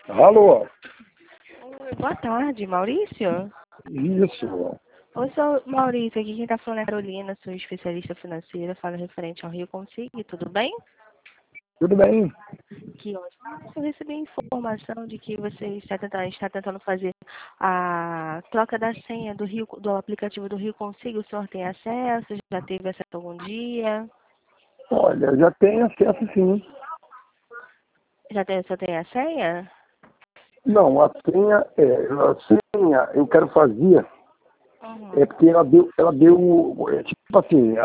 Alô? Oi, boa tarde, Maurício. Isso. Oi, sou Maurício, aqui quem está falando é a Carolina, sou especialista financeira, falo referente ao Rio Consigo, tudo bem? Tudo bem? Que hoje eu recebi informação de que você está tentando fazer a troca da senha do aplicativo do Rio Consigo, o senhor tem acesso, já teve acesso algum dia? Olha, já tem acesso sim. O senhor tem a senha? Não, a senha eu quero fazer, Uhum. porque ela deu, tipo assim,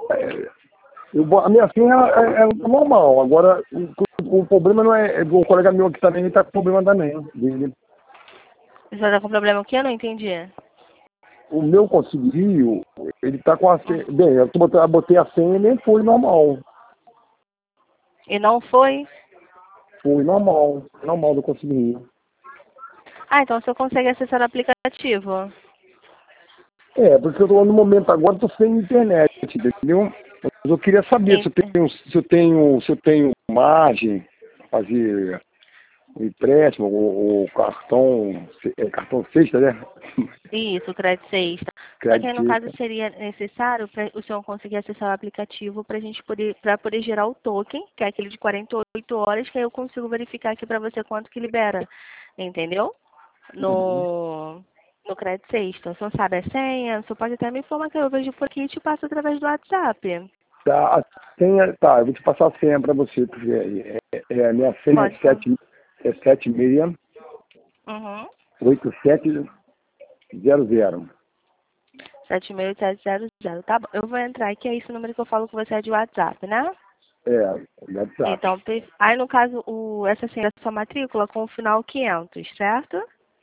a minha senha é normal. Agora, o problema não é o colega meu aqui também, ele tá com problema também, dele. O senhor está com problema o quê? Eu não entendi. O meu conseguiu, ele tá com a senha, bem, eu botei a senha e nem foi normal. E não foi? Foi normal do conseguir. Ah, então o senhor consegue acessar o aplicativo? Porque eu tô, no momento agora estou sem internet, entendeu? Mas eu queria saber se eu tenho margem para fazer um empréstimo ou cartão sexta, né? Isso, o crédito sexta. Só que aí, Crédito no caso, sexta. seria necessário para o senhor conseguir acessar o aplicativo para poder gerar o token, que é aquele de 48 horas, que aí eu consigo verificar aqui para você quanto que libera, entendeu? Uhum. No crédito sexta. O senhor sabe a senha? O senhor pode até me informar que eu vejo por aqui e te passo através do WhatsApp. Tá, a senha, tá, eu vou te passar a senha para você, porque a minha senha Pode falar. é 768700. Uhum. 76700. Tá bom. Eu vou entrar aqui, é esse número que eu falo com você é de WhatsApp, né? É, WhatsApp. Então, aí no caso, essa senha é sua matrícula com o final 500, certo?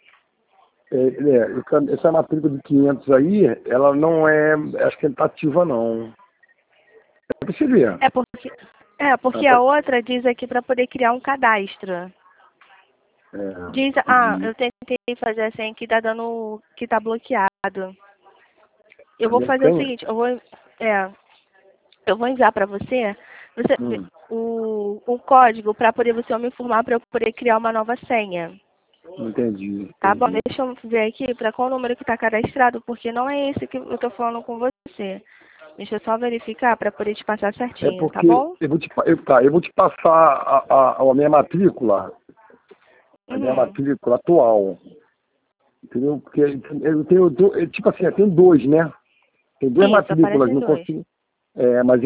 Essa matrícula de 500 aí, ela não é, acho que não tá ativa não. É pra você ver. É porque, Ah, porque a outra diz aqui para poder criar um cadastro. Diz, entendi. eu tentei fazer a senha aqui, tá dando, que tá bloqueado. Eu A vou minha fazer o senha? seguinte, eu vou enviar para você Hum, o código para poder você me informar para eu poder criar uma nova senha. Tá bom? entendi. Deixa eu ver aqui para qual número que está cadastrado, porque não é esse que eu tô falando com você. Deixa eu só verificar para poder te passar É certinho, tá porque bom? eu vou te passar a minha Uhum. matrícula atual, entendeu? Porque eu tenho, tipo assim, eu tenho dois, né? Tem duas Isso, matrículas, aparecem não dois. consigo. Mas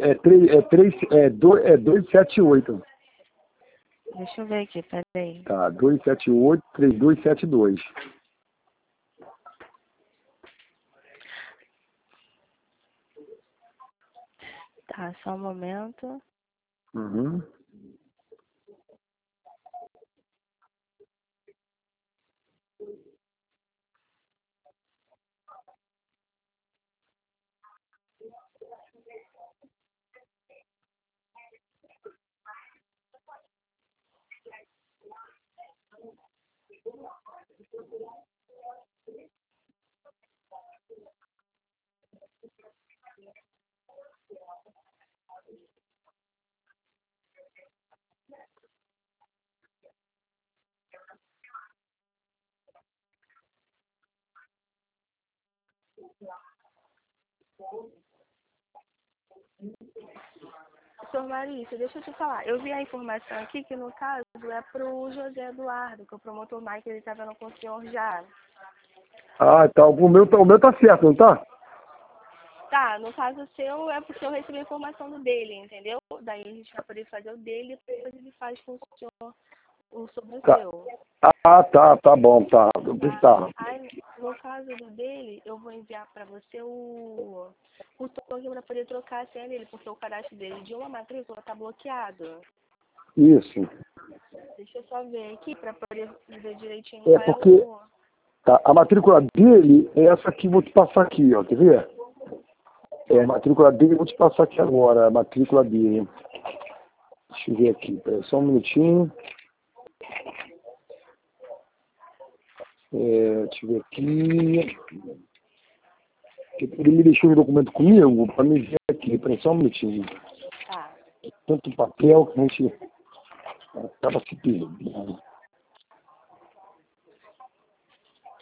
é 278. Deixa eu ver aqui, peraí. Tá, 278, 3272. Tá, só um momento. Uhum. Senhor Maurício, deixa eu te falar. Eu vi a informação aqui que no caso é pro José Eduardo, que é o promotor Mike, ele tá vendo com o senhor já. Ah, tá. O meu tá certo, não tá? Tá, no caso seu é porque eu recebi a informação do dele, entendeu? Daí a gente vai poder fazer o dele e depois ele faz com o senhor sobre o Tá. seu. Tá bom, tá. Tá. Tá. Aí, no caso do dele, eu vou enviar para você o token para poder trocar a senha dele, porque o cadastro dele de uma matrícula tá bloqueado. Isso. Deixa eu só ver aqui para poder ver direitinho É qual é porque o. tá, a matrícula dele é essa aqui, vou te passar aqui, ó. Quer ver? A matrícula dele, eu vou te passar aqui agora, a matrícula dele. Deixa eu ver aqui, pera só um minutinho. Deixa eu ver aqui. Ele me deixou um documento comigo para me ver aqui, pera só um minutinho. Tá. Tanto papel que a gente acaba se perdendo.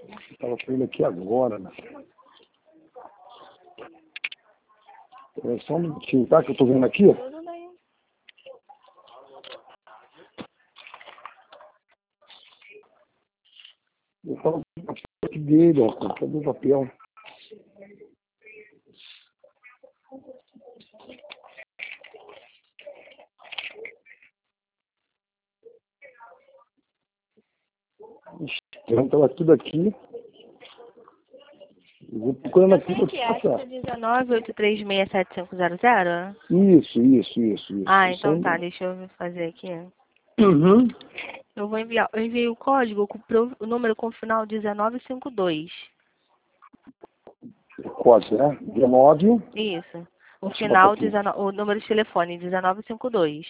Estava com ele aqui agora, né? É só um minutinho, tá? Que eu tô vendo aqui. Tudo bem. Eu falo com o papel dele, ó. Cadê o papel? Então tava tudo aqui. Eu vou procurando aqui pra te passar. 19836750? Isso. Ah, Isso então aí tá, mesmo. deixa eu fazer aqui. Uhum. Eu enviei o código com o número com o final 1952. O código, né? 19, Isso. O deixa eu botar final, aqui. o número de telefone, 1952.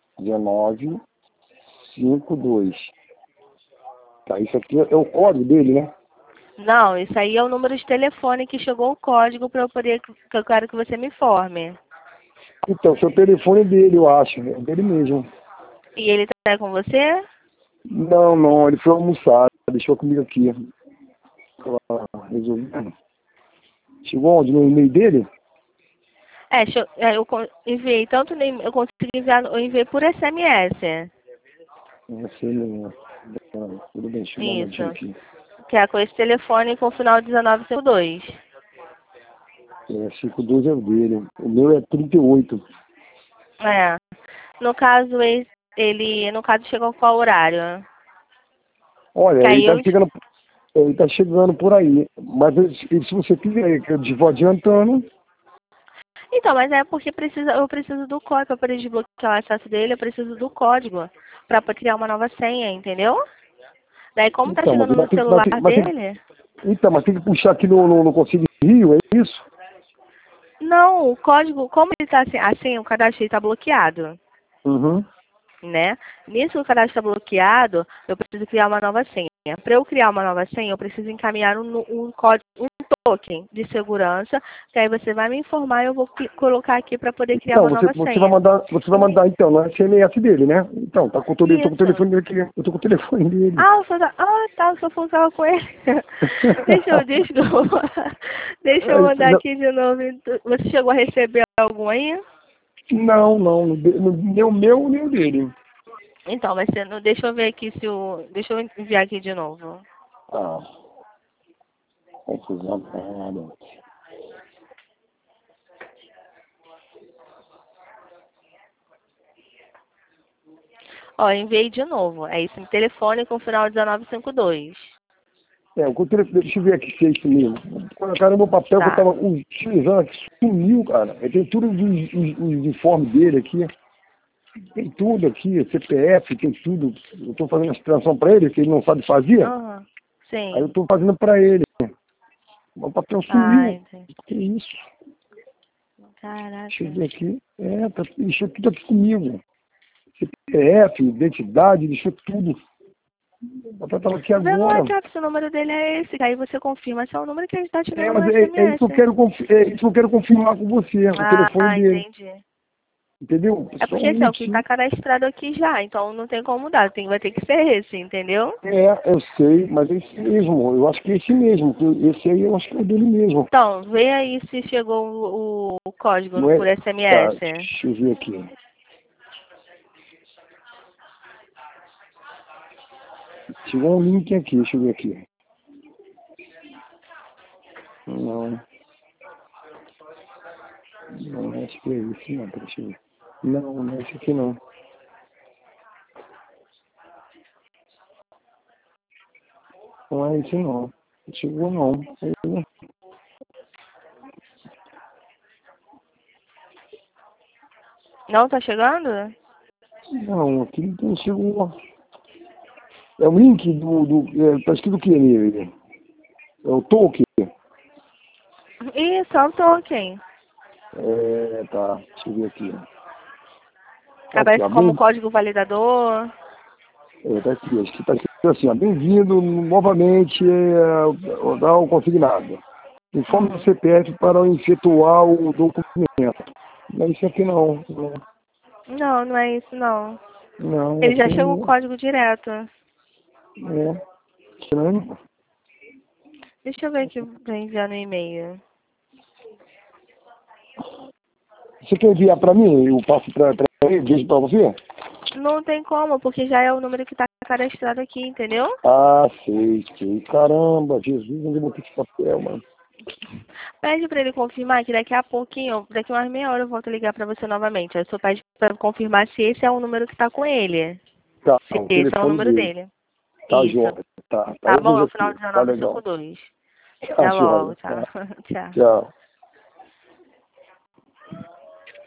1952. Tá, isso aqui é o código dele, né? Não, isso aí é o número de telefone que chegou o código para eu poder, que eu quero que você me informe. Então, seu telefone é dele, eu acho. É dele mesmo. E ele tá com você? Não, ele foi almoçar. Deixou comigo aqui. Resolvendo. Chegou onde? No e-mail dele? Enviei tanto, eu consegui enviar, eu enviei por SMS. Não sei, não. Tudo bem, deixa eu dar uma olhadinha Isso. aqui. Que é com esse telefone com o final 1952. É, 52 é o dele. O meu é 38. É. No caso, no caso, chegou qual horário? Olha, Que aí eu... ele tá chegando por aí. Mas se você quiser que eu vou adiantando, Então, mas é porque eu preciso do código para poder desbloquear o acesso dele, eu preciso do código para criar uma nova senha, entendeu? Daí, como tá então, chegando no celular dele... mas tem que puxar aqui no Conselho de Rio, é isso? Não, o código, como ele tá assim, o cadastro está bloqueado, Uhum. né? Nisso o cadastro está bloqueado, eu preciso criar uma nova senha. Para eu criar uma nova senha, eu preciso encaminhar um código, um token de segurança, que aí você vai me informar e eu vou colocar aqui para poder criar Então, uma nova você vai senha. mandar então, no SMS dele, né? Então, tá com todo, eu tô com o Isso. telefone dele aqui. Eu tô com o telefone dele. Ah, o senhor falava com ele. Deixa eu mandar aqui de novo. Você chegou a receber algum aí? Não, nem o meu, nem o dele. Então, vai ser, deixa eu ver aqui se o... Deixa eu enviar aqui de novo. Ah, confusão, caralho. Ó, enviei de novo. É esse telefone com o final 1952. O telefone, deixa eu ver aqui se é isso mesmo. Colocaram no meu papel que eu Tá. tava utilizando aqui, sumiu, cara. Tem tudo os informes dele aqui. Tem tudo aqui, CPF, tem tudo. Eu tô fazendo a extração pra ele, que ele não sabe fazer. Aham. Aí eu Sim. tô fazendo pra ele. O papel Ah, sumiu. entendi. Que isso? Deixa eu Caraca. ver aqui. Deixou tudo aqui comigo. CPF, identidade, deixou tudo. O papel estava aqui Vê no agora. WhatsApp se o número dele é esse. Aí você confirma se é o número que a gente tá te dando no Mas é isso SMS. que eu quero, é isso que eu quero confirmar com você, o telefone Ah, dele. entendi. Entendeu? É Só porque um esse é o que está minutinho. cadastrado aqui já, então não tem como mudar. Vai ter que ser esse, entendeu? Eu sei, mas é esse mesmo. Eu acho que é esse mesmo. Esse aí eu acho que é dele mesmo. Então, vê aí se chegou o código Não é? por Tá, SMS. deixa eu ver aqui. Chegou um link aqui, deixa eu ver aqui. Não, acho que é esse não, deixa eu ver. Não é esse aqui não. Não é esse não. Chegou não. Não tá chegando? Não, aqui não chegou. É o link tá escrito o que nele? É o token? Isso, é o token. Tá, deixa eu ver aqui. Tá aqui, Aparece ó, como código validador. tá aqui, acho que tá escrito assim, ó, bem-vindo novamente ao consignado. Informe do Uhum. CPF para efetuar o documento. Não é isso aqui não. Não, não é isso não. Não, Ele aqui já chegou o não código direto. é. Estranho. Deixa eu ver aqui pra enviar no e-mail. Você quer enviar para mim? Eu passo para ele, vejo para você? Não tem como, porque já é o número que tá cadastrado aqui, entendeu? Ah, sei. Caramba, Jesus, onde eu botei esse papel, mano? Pede pra ele confirmar que daqui a pouquinho, daqui umas meia hora eu volto a ligar pra você novamente. Aí só pede pra confirmar se esse é o número que tá com ele. Tá, Se o esse é o telefone número dele. dele. Tá, Isso. João. Tá, Tá eu bom, vejo é o aqui. final Tá legal. 1952. Tá, Até logo, joia. tchau. Tá. Tchau. Tchau.